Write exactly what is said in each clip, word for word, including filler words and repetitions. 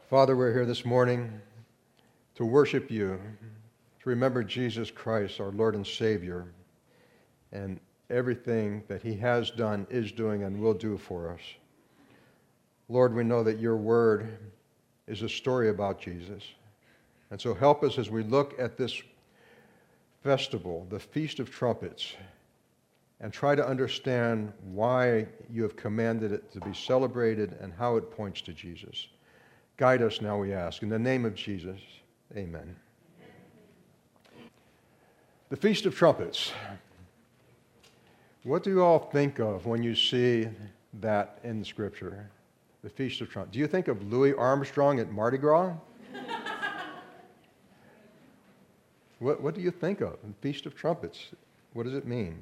Father, we're here this morning to worship you, to remember Jesus Christ, our Lord and Savior, and everything that he has done, is doing, and will do for us. Lord, we know that your word is a story about Jesus. And so help us as we look at this festival, the Feast of Trumpets, and try to understand why you have commanded it to be celebrated and how it points to Jesus. Guide us now, we ask. In the name of Jesus, amen. The Feast of Trumpets. What do you all think of when you see that in Scripture? The Feast of Trumpets. Do you think of Louis Armstrong at Mardi Gras? what, what do you think of? The Feast of Trumpets. What does it mean?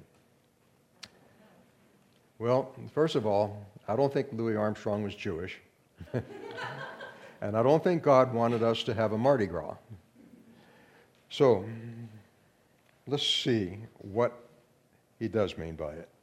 Well, first of all, I don't think Louis Armstrong was Jewish. And I don't think God wanted us to have a Mardi Gras. So, let's see what he does mean by it.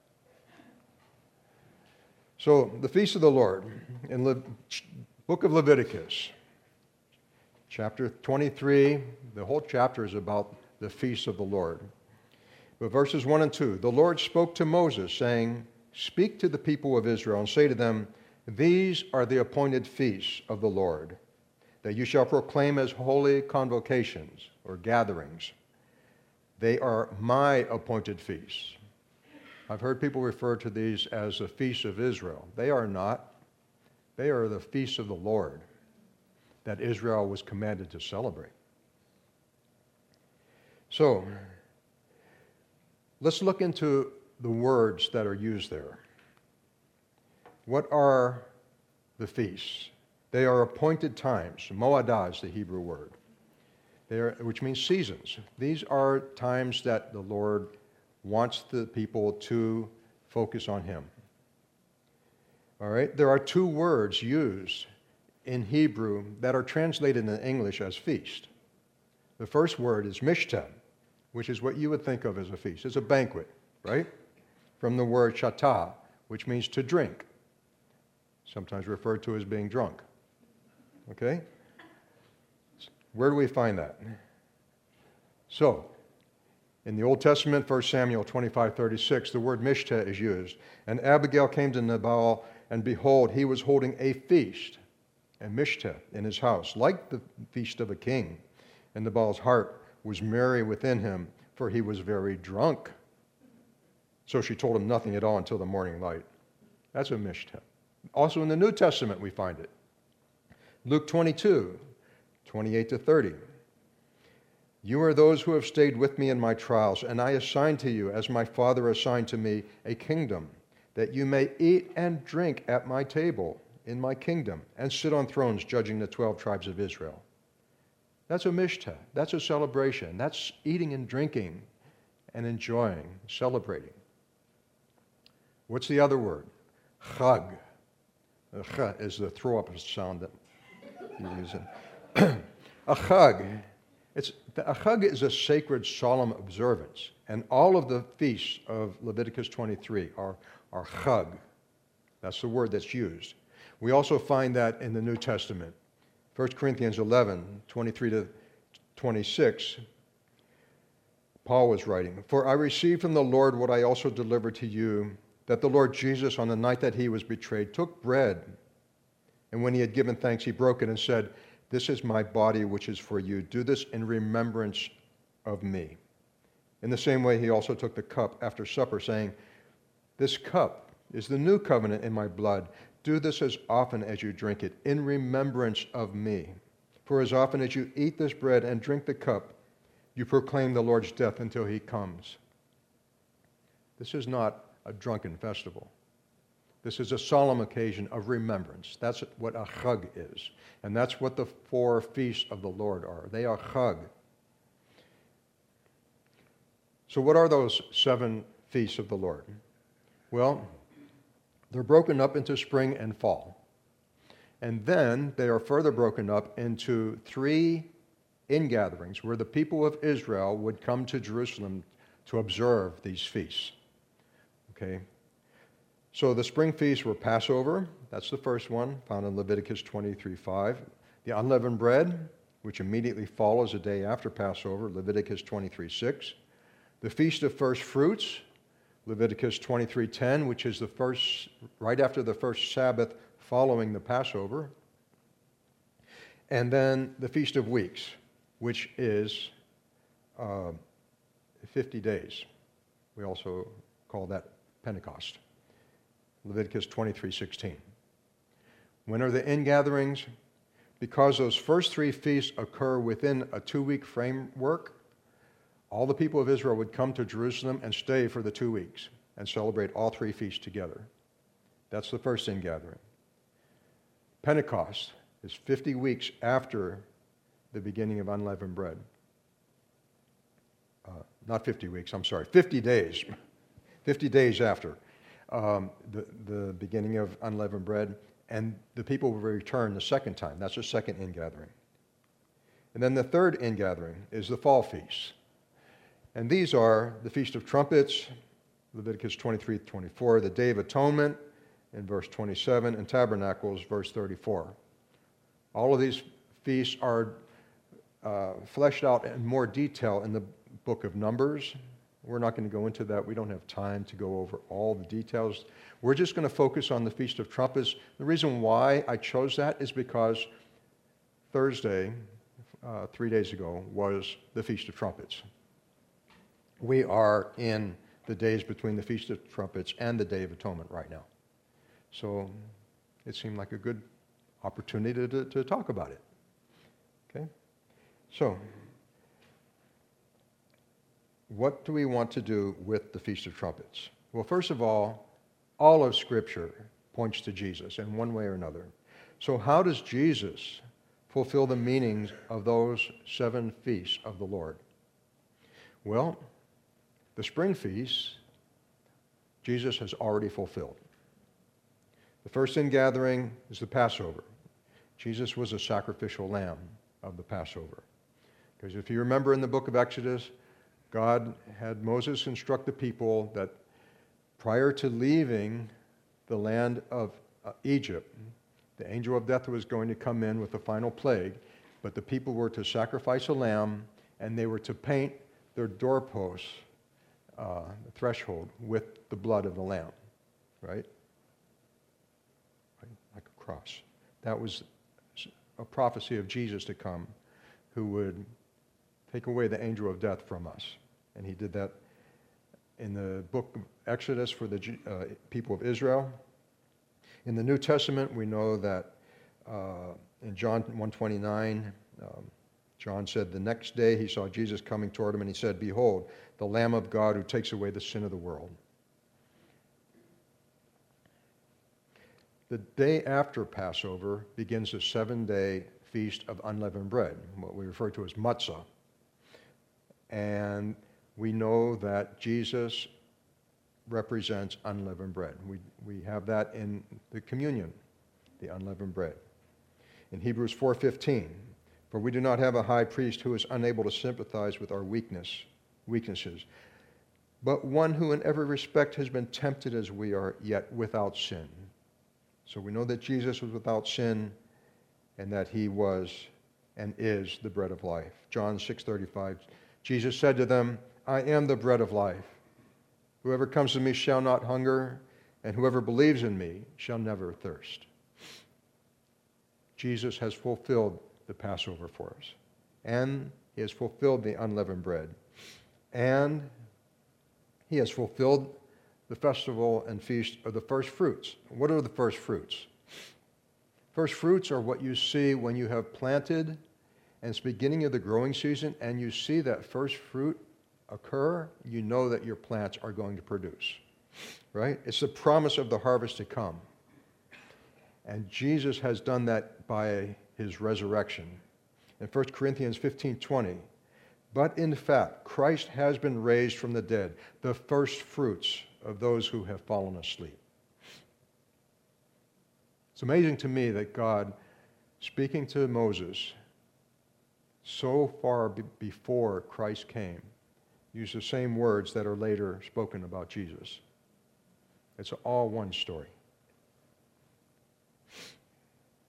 So, the Feast of the Lord in the book of Leviticus, chapter twenty-three, the whole chapter is about the Feast of the Lord. But verses one and two, the Lord spoke to Moses, saying, "Speak to the people of Israel and say to them, these are the appointed feasts of the Lord, that you shall proclaim as holy convocations or gatherings. They are my appointed feasts." I've heard people refer to these as the feasts of Israel. They are not. They are the feasts of the Lord that Israel was commanded to celebrate. So, let's look into the words that are used there. What are the feasts? They are appointed times. Moadah is the Hebrew word, they are, which means seasons. These are times that the Lord wants the people to focus on him. All right? There are two words used in Hebrew that are translated in English as feast. The first word is mishta, which is what you would think of as a feast. It's a banquet, right? From the word shatah, which means to drink, sometimes referred to as being drunk. Okay? Where do we find that? So, in the Old Testament, First Samuel twenty-five thirty-six, the word mishta is used. "And Abigail came to Nabal, and behold, he was holding a feast, a mishta, in his house, like the feast of a king. And Nabal's heart was merry within him, for he was very drunk. So she told him nothing at all until the morning light." That's a mishta. Also in the New Testament we find it. Luke twenty-two, twenty-eight to thirty. "You are those who have stayed with me in my trials, and I assign to you, as my Father assigned to me, a kingdom, that you may eat and drink at my table in my kingdom, and sit on thrones judging the twelve tribes of Israel." That's a mishta. That's a celebration. That's eating and drinking and enjoying, celebrating. What's the other word? Chag. The ch is the throw-up sound that you're using. A chag. It's, a chag is a sacred, solemn observance. And all of the feasts of Leviticus twenty-three are, are chag. That's the word that's used. We also find that in the New Testament. First Corinthians eleven, twenty-three to twenty-six, Paul was writing, "For I received from the Lord what I also delivered to you, that the Lord Jesus, on the night that he was betrayed, took bread, and when he had given thanks, he broke it and said, 'This is my body, which is for you. Do this in remembrance of me.' In the same way, he also took the cup after supper, saying, 'This cup is the new covenant in my blood. Do this as often as you drink it, in remembrance of me. For as often as you eat this bread and drink the cup, you proclaim the Lord's death until he comes.'" This is not a drunken festival. This is a solemn occasion of remembrance. That's what a chag is. And that's what the four feasts of the Lord are. They are chag. So what are those seven feasts of the Lord? Well, they're broken up into spring and fall. And then they are further broken up into three ingatherings where the people of Israel would come to Jerusalem to observe these feasts. Okay? So the spring feasts were Passover, That's the first one, found in Leviticus twenty-three five. The unleavened bread, which immediately follows a day after Passover, Leviticus twenty-three six. The Feast of First Fruits, Leviticus twenty-three ten, which is the first, right after the first Sabbath following the Passover. And then the Feast of Weeks, which is uh, fifty days. We also call that Pentecost, Leviticus twenty-three sixteen. When are the ingatherings? Because those first three feasts occur within a two-week framework, all the people of Israel would come to Jerusalem and stay for the two weeks and celebrate all three feasts together. That's the first ingathering. Pentecost is fifty weeks after the beginning of unleavened bread. Uh, not fifty weeks, I'm sorry, fifty days. fifty days after um, the, the beginning of unleavened bread. And the people will return the second time. That's the second ingathering. And then the third ingathering is the fall feast. And these are the Feast of Trumpets, Leviticus twenty-three twenty-four, the Day of Atonement in verse twenty-seven, and Tabernacles, verse thirty-four. All of these feasts are uh, fleshed out in more detail in the book of Numbers. We're not going to go into that. We don't have time to go over all the details. We're just going to focus on the Feast of Trumpets. The reason why I chose that is because Thursday, uh, three days ago, was the Feast of Trumpets. We are in the days between the Feast of Trumpets and the Day of Atonement right now. So it seemed like a good opportunity to, to talk about it. Okay? So, what do we want to do with the Feast of Trumpets? Well, first of all, all of Scripture points to Jesus in one way or another. So how does Jesus fulfill the meanings of those seven feasts of the Lord? Well, the spring feasts, Jesus has already fulfilled. The first ingathering is the Passover. Jesus was a sacrificial lamb of the Passover. Because if you remember in the book of Exodus, God had Moses instruct the people that prior to leaving the land of uh, Egypt, the angel of death was going to come in with the final plague, but the people were to sacrifice a lamb, and they were to paint their doorposts, uh, the threshold, with the blood of the lamb, right? Like a cross. That was a prophecy of Jesus to come, who would take away the angel of death from us. And he did that in the book of Exodus for the uh, people of Israel. In the New Testament, we know that uh, in John one twenty-nine, um, John said, the next day he saw Jesus coming toward him, and he said, behold, the Lamb of God who takes away the sin of the world. The day after Passover begins the seven-day feast of unleavened bread, what we refer to as matzah. And we know that Jesus represents unleavened bread. We, we have that in the communion, the unleavened bread. In Hebrews four fifteen, for we do not have a high priest who is unable to sympathize with our weakness, weaknesses, but one who in every respect has been tempted as we are, yet without sin. So we know that Jesus was without sin and that he was and is the bread of life. John six thirty-five, Jesus said to them, I am the bread of life. Whoever comes to me shall not hunger, and whoever believes in me shall never thirst. Jesus has fulfilled the Passover for us, and he has fulfilled the unleavened bread, and he has fulfilled the festival and feast of the first fruits. What are the first fruits? First fruits are what you see when you have planted, and it's beginning of the growing season, and you see that first fruit occur, you know that your plants are going to produce, right? It's the promise of the harvest to come. And Jesus has done that by his resurrection. In First Corinthians fifteen twenty, but in fact, Christ has been raised from the dead, the first fruits of those who have fallen asleep. It's amazing to me that God, speaking to Moses so far be- before Christ came, used the same words that are later spoken about Jesus. It's all one story.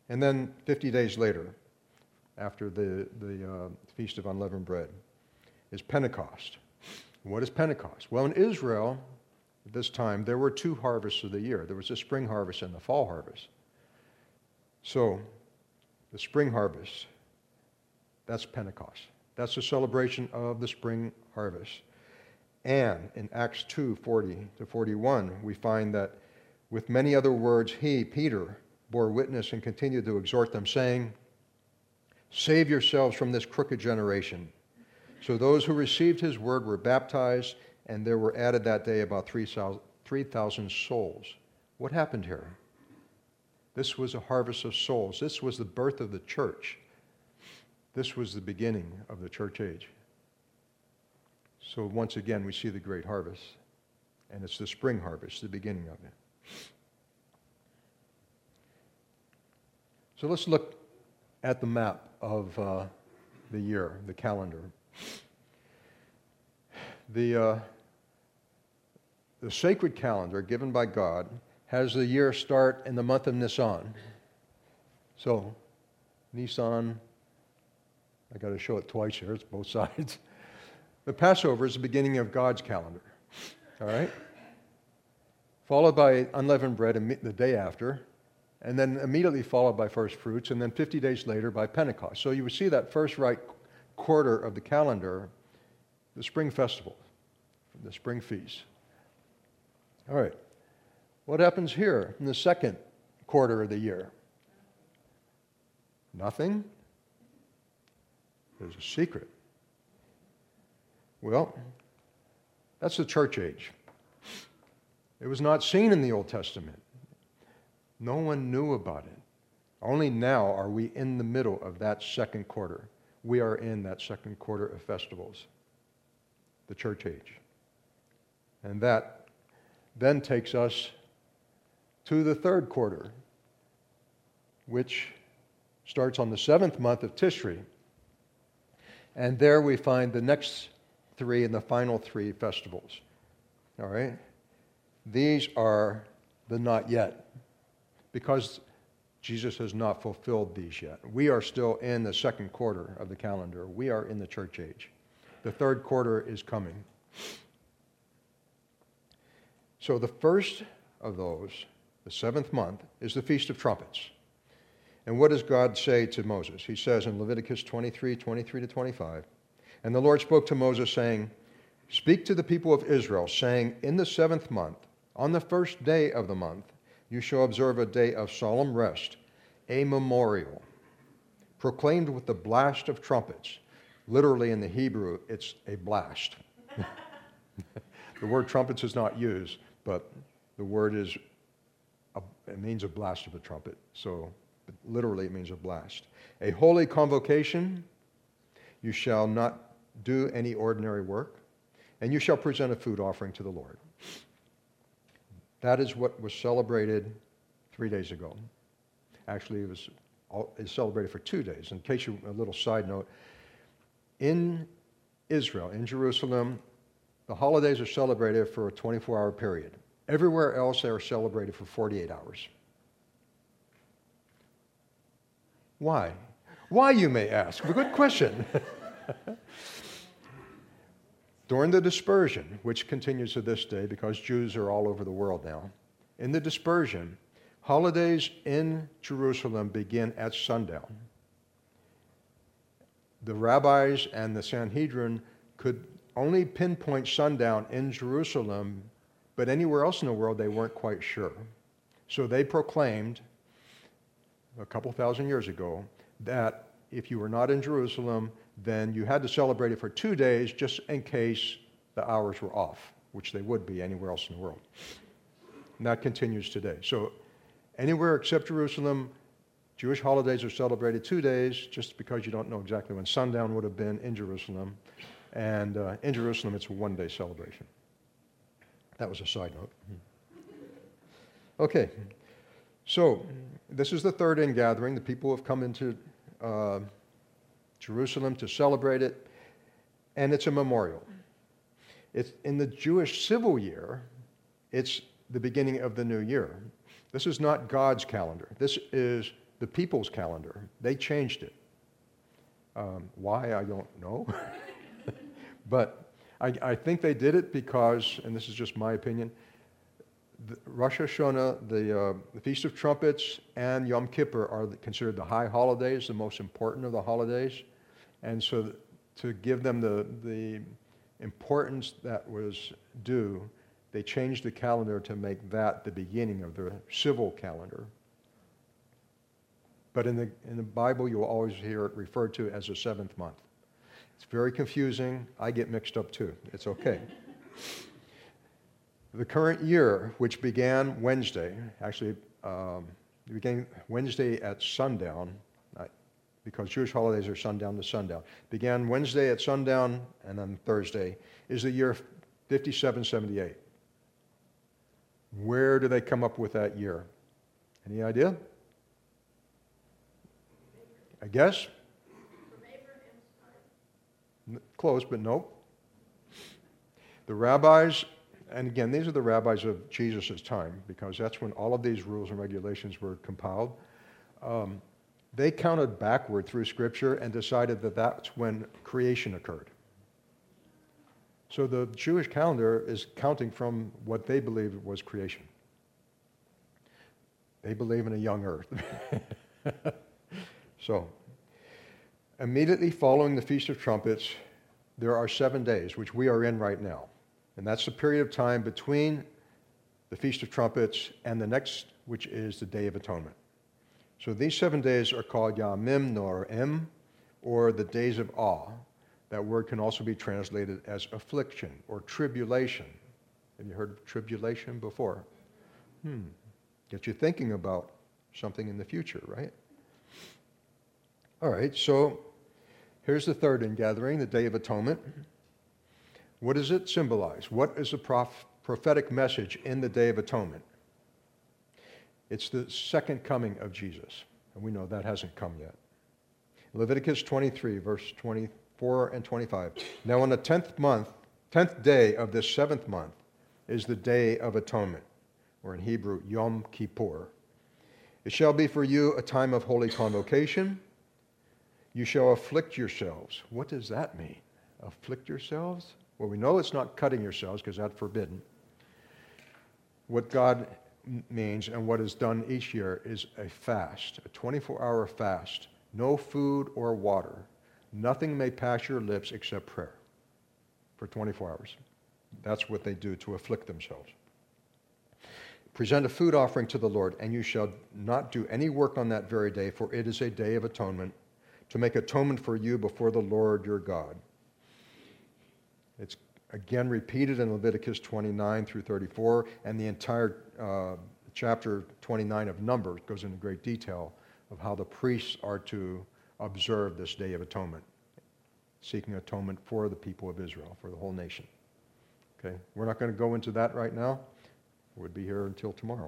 And then fifty days later, after the, the uh, Feast of Unleavened Bread, is Pentecost. What is Pentecost? Well, in Israel, at this time, there were two harvests of the year. There was the spring harvest and the fall harvest. So, the spring harvest, that's Pentecost. That's the celebration of the spring harvest. And in Acts two, forty to forty-one, we find that with many other words, he, Peter, bore witness and continued to exhort them, saying, "Save yourselves from this crooked generation." So those who received his word were baptized, and there were added that day about three thousand souls. What happened here? This was a harvest of souls. This was the birth of the church. This was the beginning of the church age. So once again, we see the great harvest, and it's the spring harvest, the beginning of it. So let's look at the map of uh, the year, the calendar. The, uh, the sacred calendar given by God has the year start in the month of Nisan. So, Nisan, I got to show it twice here, it's both sides. The Passover is the beginning of God's calendar, all right? Followed by unleavened bread the day after, and then immediately followed by first fruits, and then fifty days later by Pentecost. So you would see that first right quarter of the calendar, the spring festival, the spring feast. All right. What happens here in the second quarter of the year? Nothing? There's a secret. Well, that's the church age. It was not seen in the Old Testament. No one knew about it. Only now are we in the middle of that second quarter. We are in that second quarter of festivals, the church age. And that then takes us to the third quarter, which starts on the seventh month of Tishri. And there we find the next three and the final three festivals. All right? These are the not yet, because Jesus has not fulfilled these yet. We are still in the second quarter of the calendar. We are in the church age. The third quarter is coming. So the first of those, the seventh month, is the Feast of Trumpets. And what does God say to Moses? He says in Leviticus twenty-three, twenty-three to twenty-five, "And the Lord spoke to Moses, saying, Speak to the people of Israel, saying, In the seventh month, on the first day of the month, you shall observe a day of solemn rest, a memorial, proclaimed with the blast of trumpets." Literally in the Hebrew, it's a blast. The word trumpets is not used, but the word is, a, it means a blast of a trumpet. So literally it means a blast. "A holy convocation, you shall not do any ordinary work, and you shall present a food offering to the Lord." That is what was celebrated three days ago. Actually, it was it's celebrated for two days. In case you, a little side note, in Israel, in Jerusalem, the holidays are celebrated for a twenty-four hour period. Everywhere else, they are celebrated for forty-eight hours. Why? Why, you may ask? A good question. During the dispersion, which continues to this day because Jews are all over the world now, in the dispersion, holidays in Jerusalem begin at sundown. The rabbis and the Sanhedrin could only pinpoint sundown in Jerusalem, but anywhere else in the world they weren't quite sure. So they proclaimed a couple thousand years ago that if you were not in Jerusalem, then you had to celebrate it for two days just in case the hours were off, which they would be anywhere else in the world. And that continues today. So anywhere except Jerusalem, Jewish holidays are celebrated two days just because you don't know exactly when sundown would have been in Jerusalem. And uh, in Jerusalem, it's a one-day celebration. That was a side note. Okay. So this is the third ingathering. The people have come into uh, Jerusalem to celebrate it, and it's a memorial. It's in the Jewish civil year, it's the beginning of the new year. This is not God's calendar. This is the people's calendar. They changed it. Um, why, I don't know. But I, I think they did it because, and this is just my opinion, the Rosh Hashanah, the, uh, the Feast of Trumpets, and Yom Kippur are considered the high holidays, the most important of the holidays. And so to give them the, the importance that was due, they changed the calendar to make that the beginning of the civil calendar. But in the, in the Bible, you'll always hear it referred to as the seventh month. It's very confusing. I get mixed up too. It's okay. The current year, which began Wednesday, actually um, it began Wednesday at sundown, uh, because Jewish holidays are sundown to sundown, began Wednesday at sundown and then Thursday, is the year fifty-seven seventy-eight. Where do they come up with that year? Any idea? I guess? Close, but no. The rabbis, and again, these are the rabbis of Jesus' time, because that's when all of these rules and regulations were compiled. Um, they counted backward through Scripture and decided that that's when creation occurred. So the Jewish calendar is counting from what they believe was creation. They believe in a young earth. So, immediately following the Feast of Trumpets, there are seven days, which we are in right now. And that's the period of time between the Feast of Trumpets and the next, which is the Day of Atonement. So these seven days are called Yamim Noraim, or the days of awe. That word can also be translated as affliction or tribulation. Have you heard of tribulation before? Hmm. Get you thinking about something in the future, right? All right, so here's the third ingathering, the Day of Atonement. What does it symbolize? What is the prof- prophetic message in the Day of Atonement? It's the second coming of Jesus, and we know that hasn't come yet. Leviticus twenty-three, verse twenty-four and twenty-five. Now on the tenth month, tenth day of this seventh month is the Day of Atonement, or in Hebrew, Yom Kippur. It shall be for you a time of holy convocation. You shall afflict yourselves. What does that mean? Afflict yourselves? Well, we know it's not cutting yourselves because that's forbidden. What God means and what is done each year is a fast, a twenty-four hour fast. No food or water. Nothing may pass your lips except prayer for twenty-four hours. That's what they do to afflict themselves. Present a food offering to the Lord, and you shall not do any work on that very day, for it is a day of atonement, to make atonement for you before the Lord your God. It's again repeated in Leviticus twenty-nine through thirty-four, and the entire uh, chapter twenty-nine of Numbers goes into great detail of how the priests are to observe this Day of Atonement, seeking atonement for the people of Israel, for the whole nation. Okay, we're not going to go into that right now. We'll be here until tomorrow.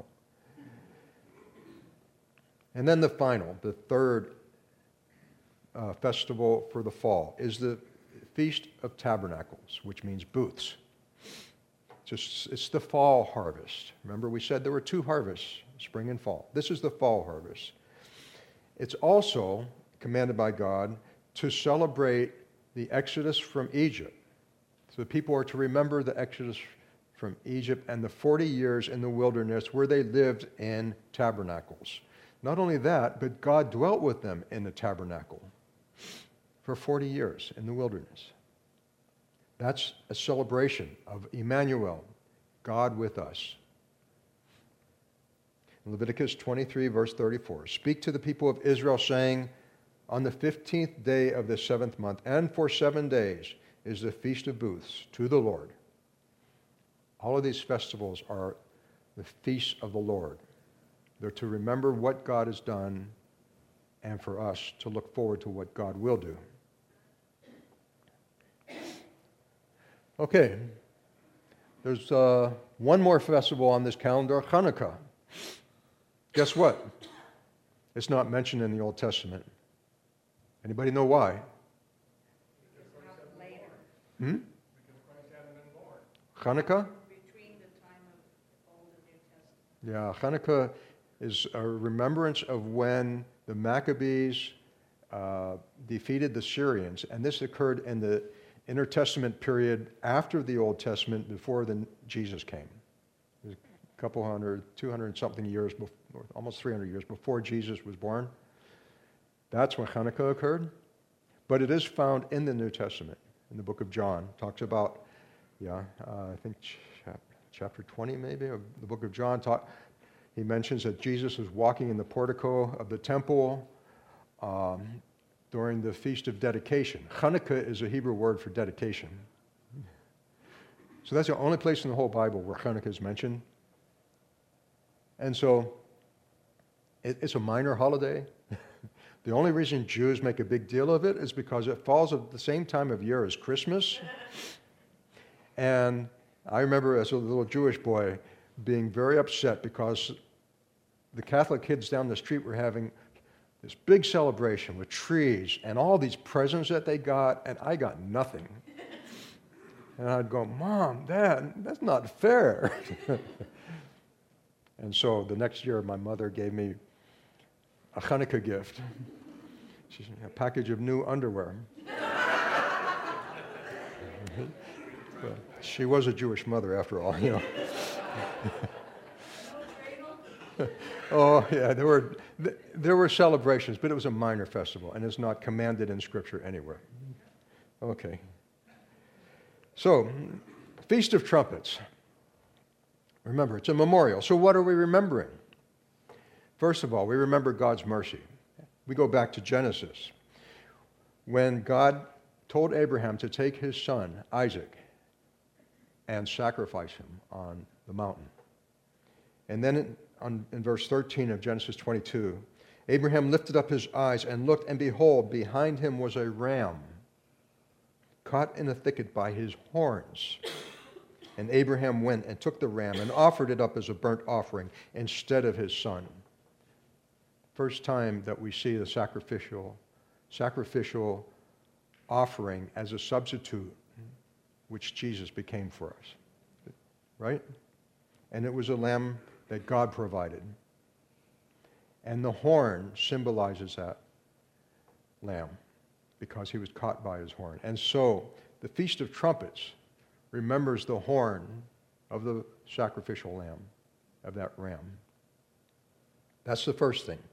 And then the final, the third uh, festival for the fall is the Feast of Tabernacles, which means booths. It's, just, it's the fall harvest. Remember, we said there were two harvests, spring and fall. This is the fall harvest. It's also commanded by God to celebrate the Exodus from Egypt. So the people are to remember the Exodus from Egypt and the forty years in the wilderness where they lived in tabernacles. Not only that, but God dwelt with them in the tabernacle for forty years in the wilderness. That's a celebration of Emmanuel, God with us. In Leviticus twenty-three, verse thirty-four, speak to the people of Israel, saying, on the fifteenth day of the seventh month, and for seven days, is the Feast of Booths to the Lord. All of these festivals are the feasts of the Lord. They're to remember what God has done and for us to look forward to what God will do. Okay, there's uh, one more festival on this calendar, Hanukkah. Guess what? It's not mentioned in the Old Testament. Anybody know why? Hmm? Hanukkah? Yeah, Hanukkah is a remembrance of when the Maccabees uh, defeated the Syrians, and this occurred in the intertestament period after the Old Testament, before the, Jesus came. It was a couple hundred, two hundred something years, before, almost three hundred years before Jesus was born. That's when Hanukkah occurred. But it is found in the New Testament, in the book of John. It talks about, yeah, uh, I think chap- chapter twenty maybe of the book of John. Talk, he mentions that Jesus was walking in the portico of the temple um, during the Feast of Dedication. Hanukkah is a Hebrew word for dedication. So that's the only place in the whole Bible where Hanukkah is mentioned. And so it, it's a minor holiday. The only reason Jews make a big deal of it is because it falls at the same time of year as Christmas. And I remember as a little Jewish boy being very upset because the Catholic kids down the street were having this big celebration with trees and all these presents that they got, and I got nothing. And I'd go, Mom, Dad, that's not fair. And so the next year, my mother gave me a Hanukkah gift. She's a package of new underwear. But she was a Jewish mother, after all, you know. Oh, yeah, there were there were celebrations, but it was a minor festival, and it's not commanded in Scripture anywhere. Okay. So, Feast of Trumpets. Remember, it's a memorial. So what are we remembering? First of all, we remember God's mercy. We go back to Genesis, when God told Abraham to take his son, Isaac, and sacrifice him on the mountain. And then in, on, in verse thirteen of Genesis twenty-two, Abraham lifted up his eyes and looked, and behold, behind him was a ram, caught in a thicket by his horns. And Abraham went and took the ram and offered it up as a burnt offering instead of his son. First time that we see the sacrificial, sacrificial offering as a substitute, which Jesus became for us. Right? And it was a lamb that God provided. And the horn symbolizes that lamb because he was caught by his horn. And so the Feast of Trumpets remembers the horn of the sacrificial lamb, of that ram. That's the first thing.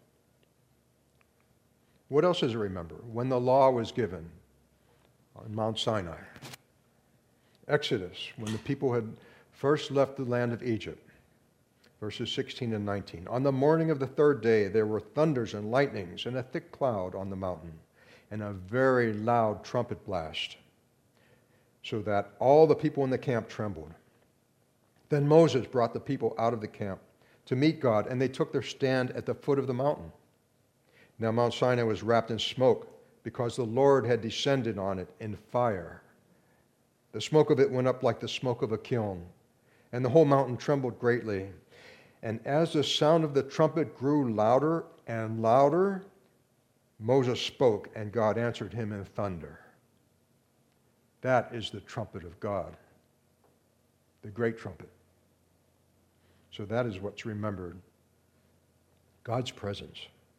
What else does it remember? When the law was given on Mount Sinai. Exodus, when the people had first left the land of Egypt. Verses sixteen and nineteen. On the morning of the third day, there were thunders and lightnings and a thick cloud on the mountain, and a very loud trumpet blast, so that all the people in the camp trembled. Then Moses brought the people out of the camp to meet God, and they took their stand at the foot of the mountain. Now Mount Sinai was wrapped in smoke, because the Lord had descended on it in fire. The smoke of it went up like the smoke of a kiln, and the whole mountain trembled greatly. And as the sound of the trumpet grew louder and louder, Moses spoke, and God answered him in thunder. That is the trumpet of God, the great trumpet. So that is what's remembered, God's presence.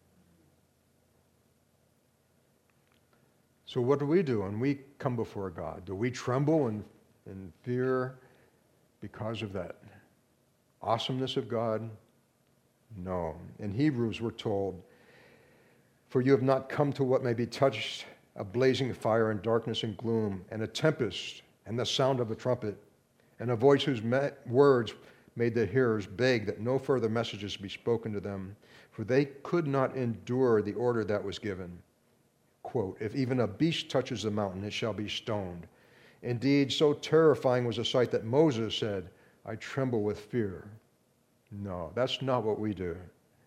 So what do we do when we come before God? Do we tremble and, and fear because of that awesomeness of God? No. In Hebrews we're told, for you have not come to what may be touched, a blazing fire and darkness and gloom, and a tempest and the sound of a trumpet, and a voice whose words made the hearers beg that no further messages be spoken to them, for they could not endure the order that was given. Quote, if even a beast touches the mountain, it shall be stoned. Indeed, so terrifying was the sight that Moses said, I tremble with fear. No, that's not what we do.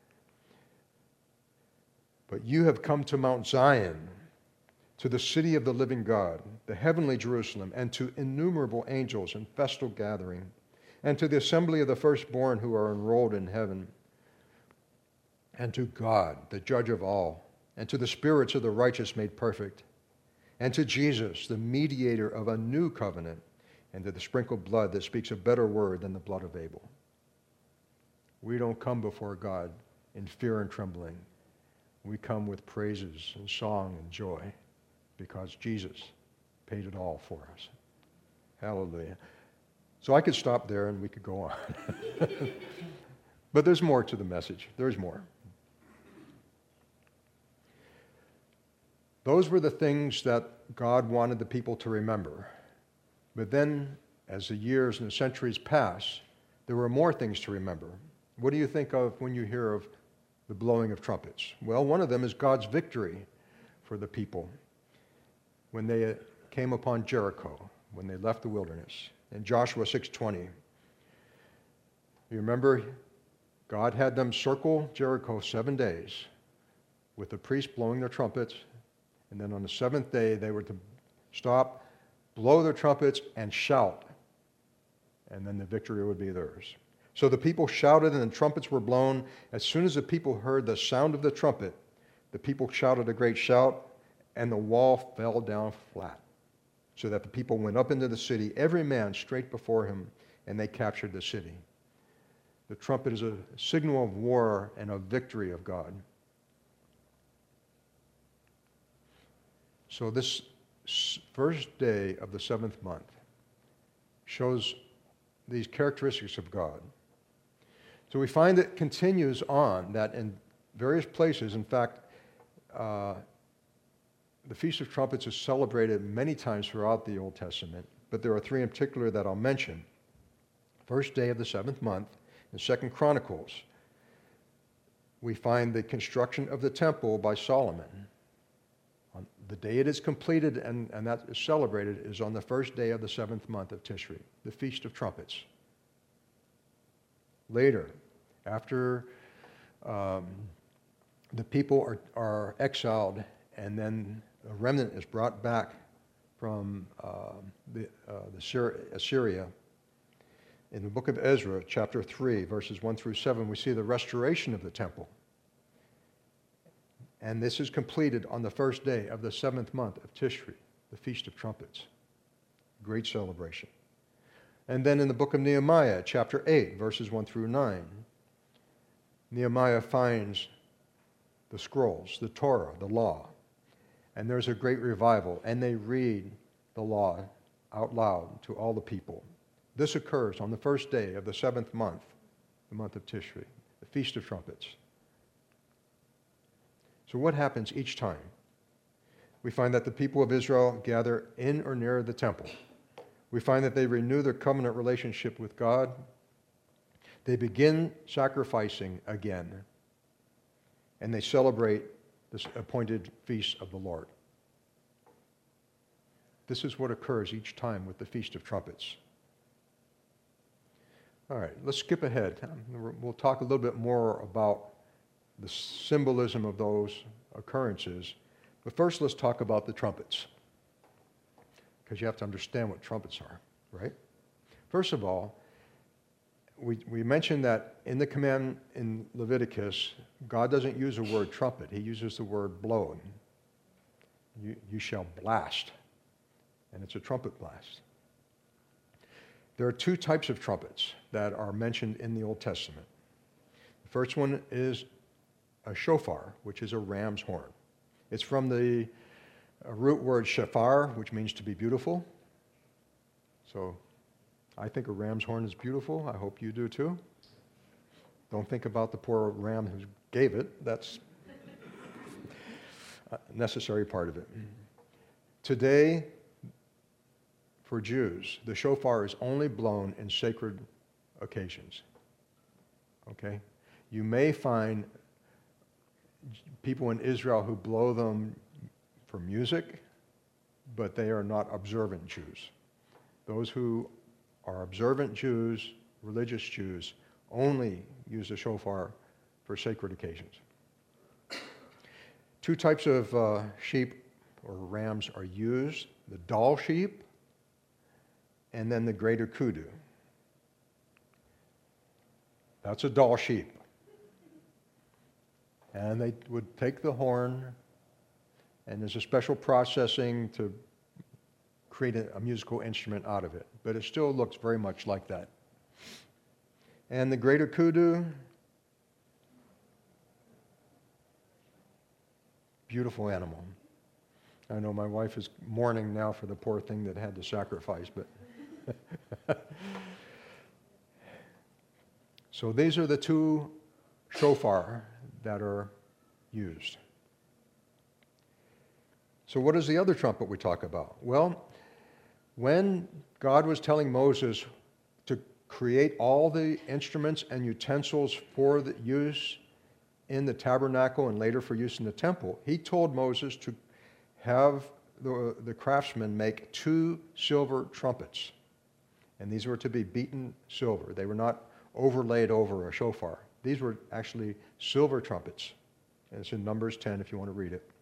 But you have come to Mount Zion, to the city of the living God, the heavenly Jerusalem, and to innumerable angels in festal gathering, and to the assembly of the firstborn who are enrolled in heaven, and to God, the judge of all, and to the spirits of the righteous made perfect, and to Jesus, the mediator of a new covenant, and to the sprinkled blood that speaks a better word than the blood of Abel. We don't come before God in fear and trembling. We come with praises and song and joy because Jesus paid it all for us. Hallelujah. So I could stop there and we could go on. But there's more to the message. There's more. Those were the things that God wanted the people to remember. But then, as the years and the centuries pass, there were more things to remember. What do you think of when you hear of the blowing of trumpets? Well, one of them is God's victory for the people when they came upon Jericho, when they left the wilderness. In Joshua six twenty, you remember God had them circle Jericho seven days with the priests blowing their trumpets, and then on the seventh day they were to stop, blow their trumpets, and shout, and then the victory would be theirs. So the people shouted and the trumpets were blown. As soon as the people heard the sound of the trumpet, the people shouted a great shout, and the wall fell down flat, so that the people went up into the city, every man straight before him, and they captured the city. The trumpet is a signal of war and of victory of God. So this first day of the seventh month shows these characteristics of God. So we find it continues on that in various places, in fact, uh, the Feast of Trumpets is celebrated many times throughout the Old Testament, but there are three in particular that I'll mention. First day of the seventh month, in Second Chronicles, we find the construction of the temple by Solomon. On the day it is completed and, and that is celebrated is on the first day of the seventh month of Tishri, the Feast of Trumpets. Later, after um, the people are, are exiled and then a remnant is brought back from uh, the, uh, the Syri- Assyria, in the book of Ezra, chapter three, verses one through seven, we see the restoration of the temple. And this is completed on the first day of the seventh month of Tishri, the Feast of Trumpets. Great celebration. And then in the book of Nehemiah, chapter eight, verses one through nine, Nehemiah finds the scrolls, the Torah, the law, and there's a great revival, and they read the law out loud to all the people. This occurs on the first day of the seventh month, the month of Tishri, the Feast of Trumpets. So what happens each time? We find that the people of Israel gather in or near the temple. We find that they renew their covenant relationship with God. They begin sacrificing again, and they celebrate this appointed feast of the Lord. This is what occurs each time with the Feast of Trumpets. All right, let's skip ahead. We'll talk a little bit more about the symbolism of those occurrences. But first, let's talk about the trumpets, because you have to understand what trumpets are, right? First of all, we, we mentioned that in the command in Leviticus, God doesn't use the word trumpet. He uses the word blow. You, you shall blast, and it's a trumpet blast. There are two types of trumpets that are mentioned in the Old Testament. The first one is a shofar, which is a ram's horn. It's from the root word shafar, which means to be beautiful. So I think a ram's horn is beautiful. I hope you do too. Don't think about the poor ram who gave it. That's a necessary part of it. Today, for Jews, the shofar is only blown in sacred occasions. Okay? You may find people in Israel who blow them for music, but they are not observant Jews. Those who are observant Jews, religious Jews, only use the shofar for sacred occasions. Two types of uh, sheep or rams are used, the Dall sheep and then the greater kudu. That's a Dall sheep. And they would take the horn, and there's a special processing to create a, a musical instrument out of it. But it still looks very much like that. And the greater kudu, beautiful animal. I know my wife is mourning now for the poor thing that had to sacrifice, but so these are the two shofar that are used. So what is the other trumpet we talk about? Well, when God was telling Moses to create all the instruments and utensils for the use in the tabernacle and later for use in the temple, he told Moses to have the, the craftsmen make two silver trumpets. And these were to be beaten silver. They were not overlaid over a shofar. These were actually silver trumpets. And it's in Numbers ten if you want to read it.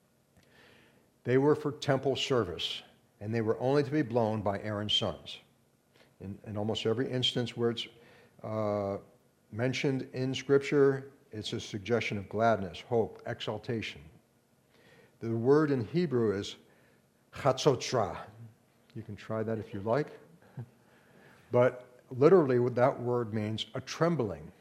They were for temple service, and they were only to be blown by Aaron's sons. In, in almost every instance where it's uh, mentioned in Scripture, it's a suggestion of gladness, hope, exaltation. The word in Hebrew is chatzotra. You can try that if you like. But literally what that word means, a trembling.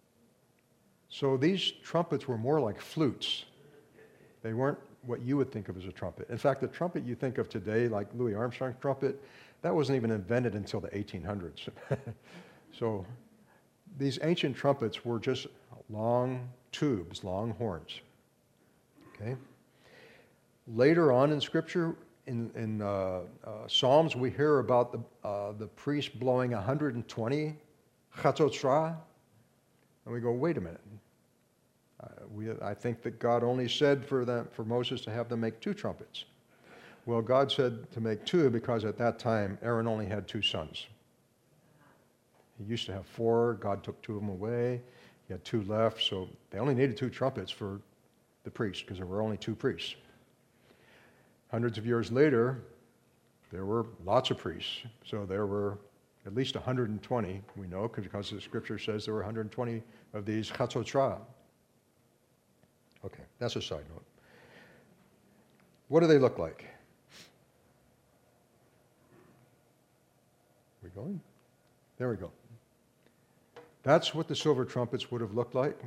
So these trumpets were more like flutes. They weren't what you would think of as a trumpet. In fact, the trumpet you think of today, like Louis Armstrong's trumpet, that wasn't even invented until the eighteen hundreds. So these ancient trumpets were just long tubes, long horns. Okay? Later on in Scripture, in, in uh, uh, Psalms, we hear about the, uh, the priest blowing one hundred twenty chatzotra, and we go, wait a minute. Uh, we, I think that God only said for, them, for Moses to have them make two trumpets. Well, God said to make two because at that time, Aaron only had two sons. He used to have four. God took two of them away. He had two left, so they only needed two trumpets for the priests because there were only two priests. Hundreds of years later, there were lots of priests. So there were at least one hundred twenty, we know, because the Scripture says there were one hundred twenty of these chatzotra. Okay, that's a side note. What do they look like? We going? There we go. That's what the silver trumpets would have looked like.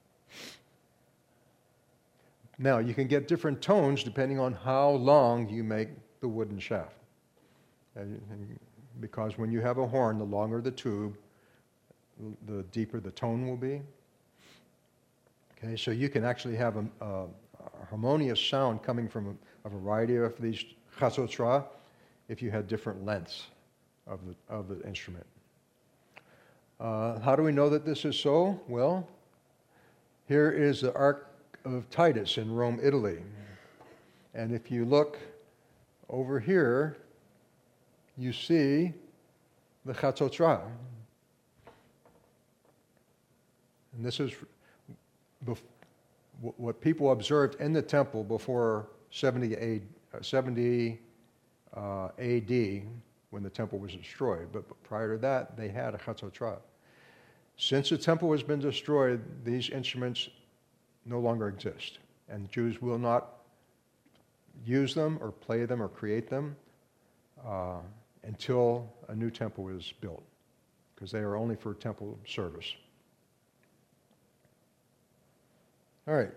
Now, you can get different tones depending on how long you make the wooden shaft. And, and because when you have a horn, the longer the tube, the deeper the tone will be. Okay, so you can actually have a, a, a harmonious sound coming from a, a variety of these chatzotra if you had different lengths of the, of the instrument. Uh, how do we know that this is so? Well, here is the Ark of Titus in Rome, Italy. And if you look over here, you see the chatzotra. And this is bef- what people observed in the temple before seventy uh, A D, when the temple was destroyed. But prior to that, they had a chatzotra. Since the temple has been destroyed, these instruments no longer exist. And Jews will not use them or play them or create them uh, until a new temple is built, because they are only for temple service. All right.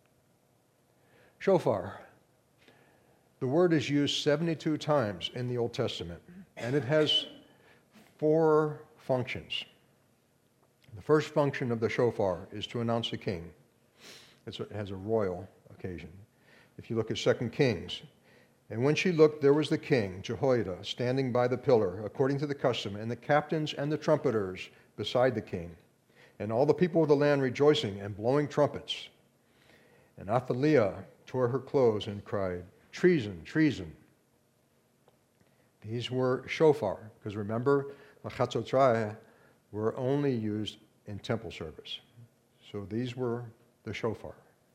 Shofar. The word is used seventy-two times in the Old Testament, and it has four functions. The first function of the shofar is to announce the king. It's a, it has a royal occasion. If you look at Second Kings, and when she looked, there was the king, Jehoiada, standing by the pillar, according to the custom, and the captains and the trumpeters beside the king, and all the people of the land rejoicing and blowing trumpets. And Athaliah tore her clothes and cried, treason, treason. These were shofar, because remember, the chatzotra were only used in temple service. So these were the shofar.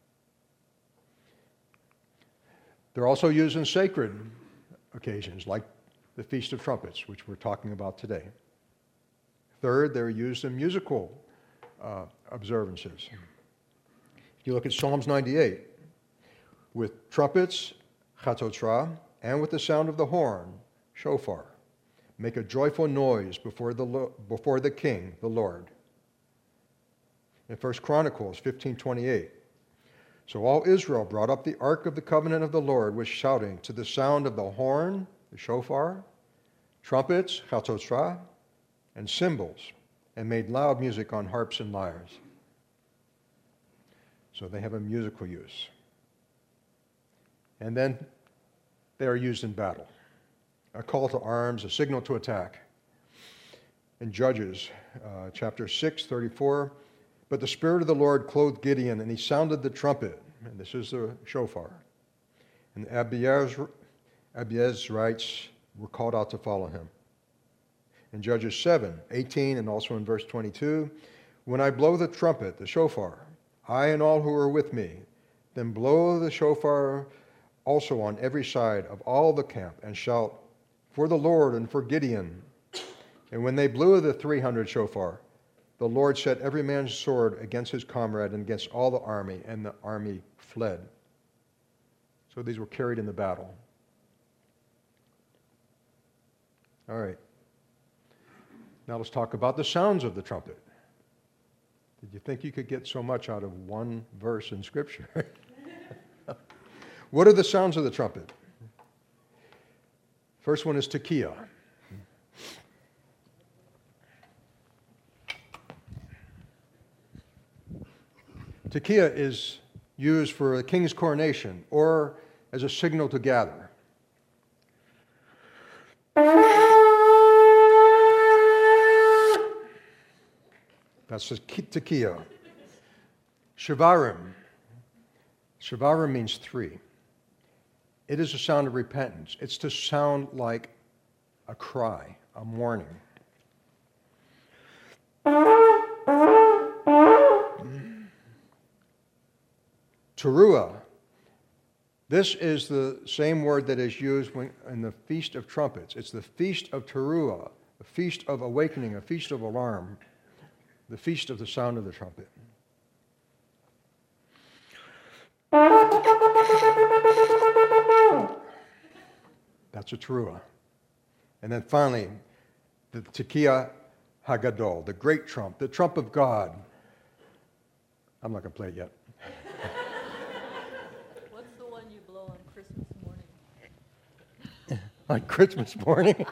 They're also used in sacred occasions, like the Feast of Trumpets, which we're talking about today. Third, they're used in musical uh, observances. If you look at Psalms ninety-eight, with trumpets, chatzotra, and with the sound of the horn, shofar, make a joyful noise before the, before the King, the Lord. In First Chronicles fifteen twenty-eight, So all Israel brought up the ark of the covenant of the Lord with shouting to the sound of the horn, the shofar, trumpets, chatzotzrah, and cymbals, and made loud music on harps and lyres. So they have a musical use. And then they are used in battle. A call to arms, a signal to attack. In Judges, uh, chapter six, thirty-four, but the Spirit of the Lord clothed Gideon, and he sounded the trumpet. And this is the shofar. And the Abiezrites were called out to follow him. In Judges seven, eighteen, and also in verse twenty-two, when I blow the trumpet, the shofar, I and all who are with me, then blow the shofar also on every side of all the camp, and shout, for the Lord and for Gideon. And when they blew the three hundred shofar, the Lord set every man's sword against his comrade and against all the army, and the army fled. So these were carried in the battle. All right. Now let's talk about the sounds of the trumpet. Did you think you could get so much out of one verse in Scripture? What are the sounds of the trumpet? First one is tekiah. Tekiah is used for a king's coronation or as a signal to gather. That's the tekiah. Shavarim. Shavarim means three. It is a sound of repentance. It's to sound like a cry, a mourning. Teruah. This is the same word that is used when, in the Feast of Trumpets. It's the Feast of Teruah, a feast of awakening, a feast of alarm, the feast of the sound of the trumpet. That's a teruah. And then finally, the tekiah hagadol, the great trump, the trump of God. I'm not going to play it yet. What's the one you blow on Christmas morning? On Christmas morning?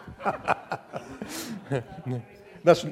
That's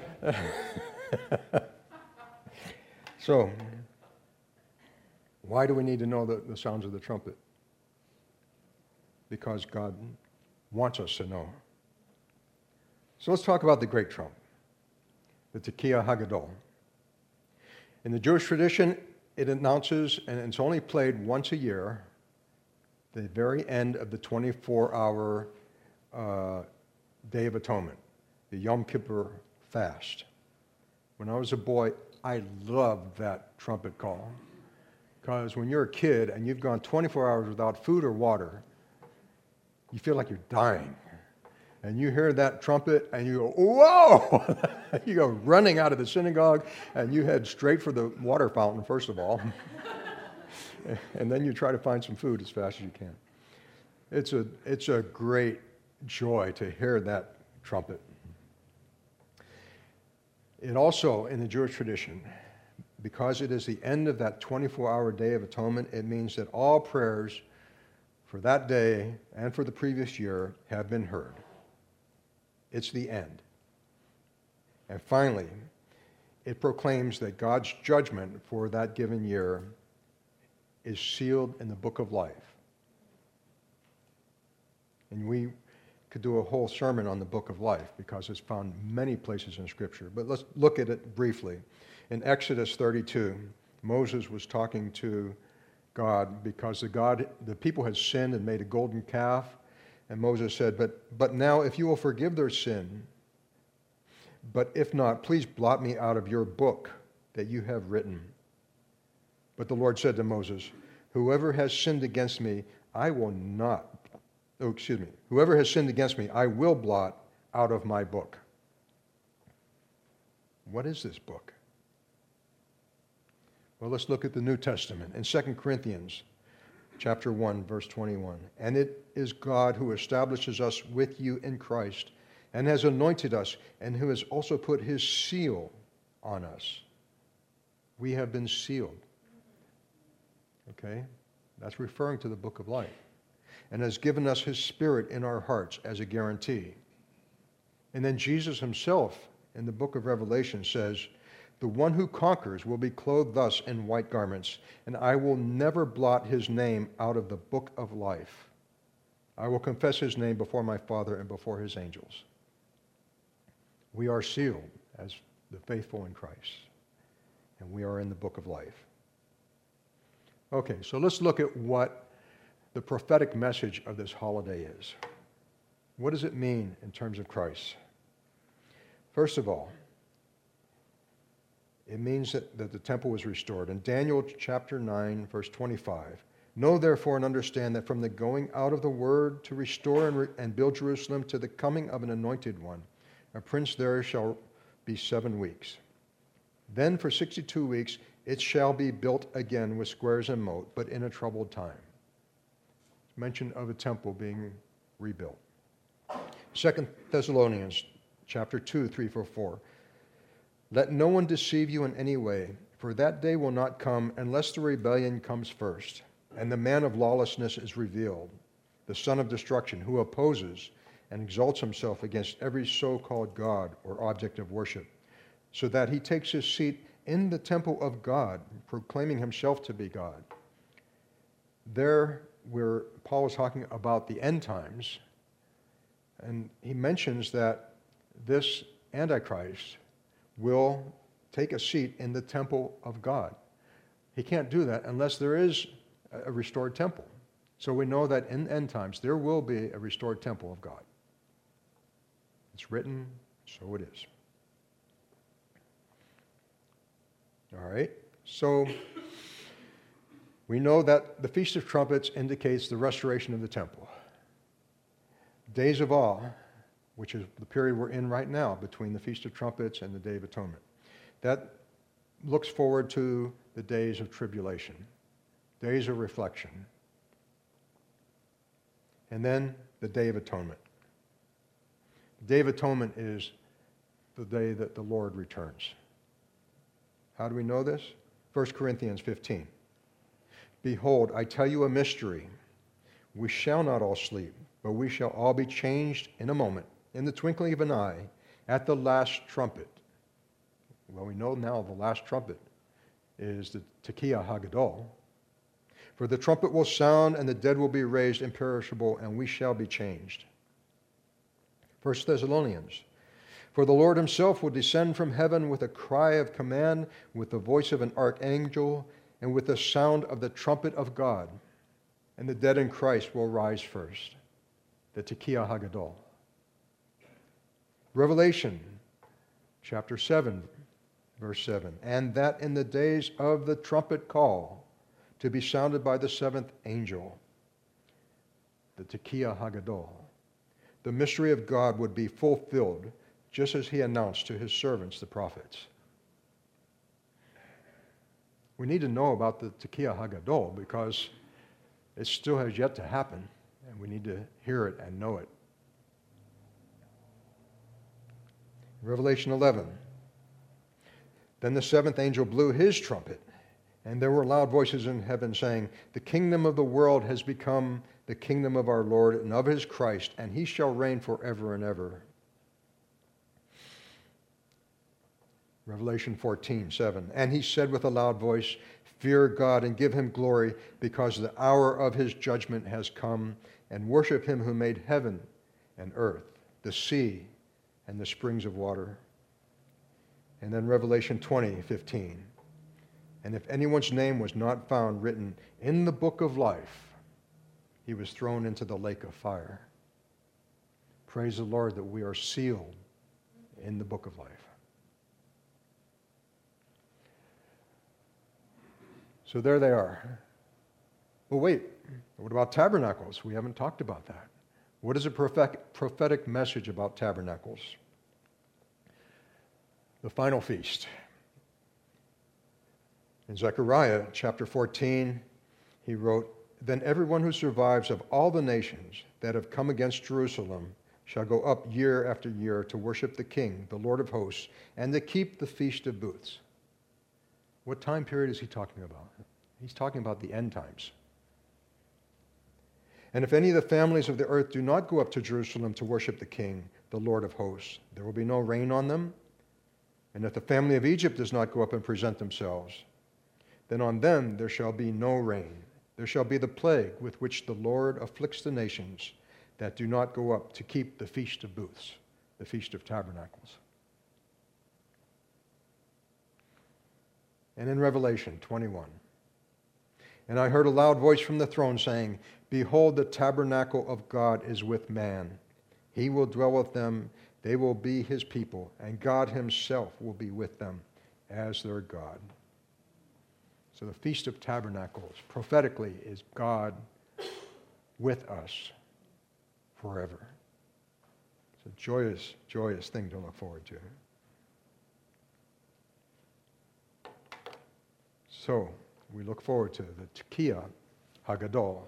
so. Why do we need to know the, the sounds of the trumpet? Because God wants us to know. So let's talk about the great trump, the tekiah hagadol. In the Jewish tradition, it announces, and it's only played once a year, the very end of the twenty-four hour uh, Day of Atonement, the Yom Kippur fast. When I was a boy, I loved that trumpet call. Because when you're a kid and you've gone twenty-four hours without food or water, you feel like you're dying. And you hear that trumpet and you go, whoa! You go running out of the synagogue and you head straight for the water fountain, first of all. And then you try to find some food as fast as you can. It's a, it's a great joy to hear that trumpet. It also, in the Jewish tradition, because it is the end of that twenty-four hour Day of Atonement, it means that all prayers for that day and for the previous year have been heard. It's the end. And finally, it proclaims that God's judgment for that given year is sealed in the book of life. And we could do a whole sermon on the book of life because it's found many places in Scripture. But let's look at it briefly. In Exodus thirty-two, Moses was talking to God because the God, the people had sinned and made a golden calf. And Moses said, but, but now if you will forgive their sin, but if not, please blot me out of your book that you have written. But the Lord said to Moses, whoever has sinned against me, I will not, oh, excuse me, whoever has sinned against me, I will blot out of my book. What is this book? Well, let's look at the New Testament. In Second Corinthians chapter one, verse twenty-one. And it is God who establishes us with you in Christ and has anointed us and who has also put his seal on us. We have been sealed. Okay? That's referring to the book of life. And has given us his Spirit in our hearts as a guarantee. And then Jesus himself in the book of Revelation says, the one who conquers will be clothed thus in white garments, and I will never blot his name out of the book of life. I will confess his name before my Father and before his angels. We are sealed as the faithful in Christ, and we are in the book of life. Okay, so let's look at what the prophetic message of this holiday is. What does it mean in terms of Christ? First of all, it means that, that the temple was restored. In Daniel chapter nine, verse twenty-five, know therefore and understand that from the going out of the word to restore and, re- and build Jerusalem to the coming of an anointed one, a prince there shall be seven weeks. Then for sixty-two weeks it shall be built again with squares and moat, but in a troubled time. Mention of a temple being rebuilt. Second Thessalonians chapter two, three, four, four. Let no one deceive you in any way, for that day will not come unless the rebellion comes first, and the man of lawlessness is revealed, the son of destruction, who opposes and exalts himself against every so-called God or object of worship, so that he takes his seat in the temple of God, proclaiming himself to be God. There, where Paul is talking about the end times, and he mentions that this Antichrist will take a seat in the temple of God. He can't do that unless there is a restored temple. So we know that in end times there will be a restored temple of God. It's written, so it is. All right, so we know that the Feast of Trumpets indicates the restoration of the temple. Days of Awe, which is the period we're in right now between the Feast of Trumpets and the Day of Atonement, that looks forward to the days of tribulation, days of reflection, and then the Day of Atonement. The Day of Atonement is the day that the Lord returns. How do we know this? First Corinthians fifteen. Behold, I tell you a mystery. We shall not all sleep, but we shall all be changed in a moment, in the twinkling of an eye, at the last trumpet. Well, we know now the last trumpet is the Tekiah Hagadol. For the trumpet will sound, and the dead will be raised imperishable, and we shall be changed. First Thessalonians. For the Lord himself will descend from heaven with a cry of command, with the voice of an archangel, and with the sound of the trumpet of God. And the dead in Christ will rise first. The Tekiah Hagadol. Revelation chapter seven, verse seven. And that in the days of the trumpet call, to be sounded by the seventh angel, the Tekiah Hagadol, the mystery of God would be fulfilled, just as he announced to his servants, the prophets. We need to know about the Tekiah Hagadol because it still has yet to happen, and we need to hear it and know it. Revelation eleven. Then the seventh angel blew his trumpet, and there were loud voices in heaven saying, the kingdom of the world has become the kingdom of our Lord and of his Christ, and he shall reign forever and ever. Revelation fourteen, seven. And he said with a loud voice, fear God and give him glory, because the hour of his judgment has come, and worship him who made heaven and earth, the sea, and the springs of water. And then Revelation twenty, fifteen. And if anyone's name was not found written in the book of life, he was thrown into the lake of fire. Praise the Lord that we are sealed in the book of life. So there they are. Well, wait, what about tabernacles? We haven't talked about that. What is a prophetic message about tabernacles? The final feast. In Zechariah chapter fourteen, he wrote, then everyone who survives of all the nations that have come against Jerusalem shall go up year after year to worship the King, the Lord of hosts, and to keep the Feast of Booths. What time period is he talking about? He's talking about the end times. And if any of the families of the earth do not go up to Jerusalem to worship the King, the Lord of hosts, there will be no rain on them. And if the family of Egypt does not go up and present themselves, then on them there shall be no rain. There shall be the plague with which the Lord afflicts the nations that do not go up to keep the Feast of Booths, the Feast of Tabernacles. And in Revelation twenty-one, and I heard a loud voice from the throne saying, Behold, the tabernacle of God is with man. He will dwell with them. They will be his people, and God himself will be with them as their God. So the Feast of Tabernacles, prophetically, is God with us forever. It's a joyous, joyous thing to look forward to. So, we look forward to the Tekiah Hagadol.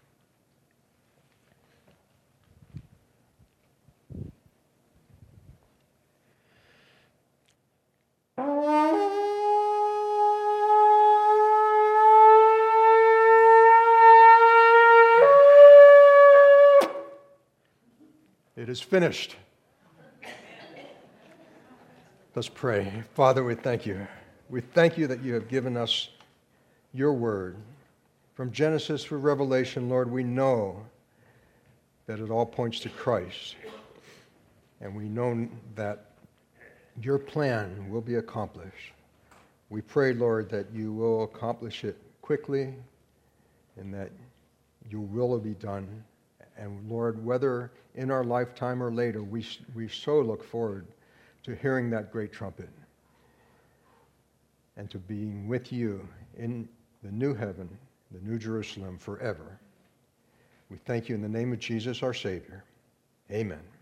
It is finished. Let's pray. Father, we thank you. We thank you that you have given us your word. From Genesis through Revelation, Lord, we know that it all points to Christ. And we know that your plan will be accomplished. We pray, Lord, that you will accomplish it quickly and that your will will be done. And Lord, whether in our lifetime or later, we, we so look forward to hearing that great trumpet and to being with you in the new heaven, the new Jerusalem forever. We thank you in the name of Jesus, our Savior. Amen.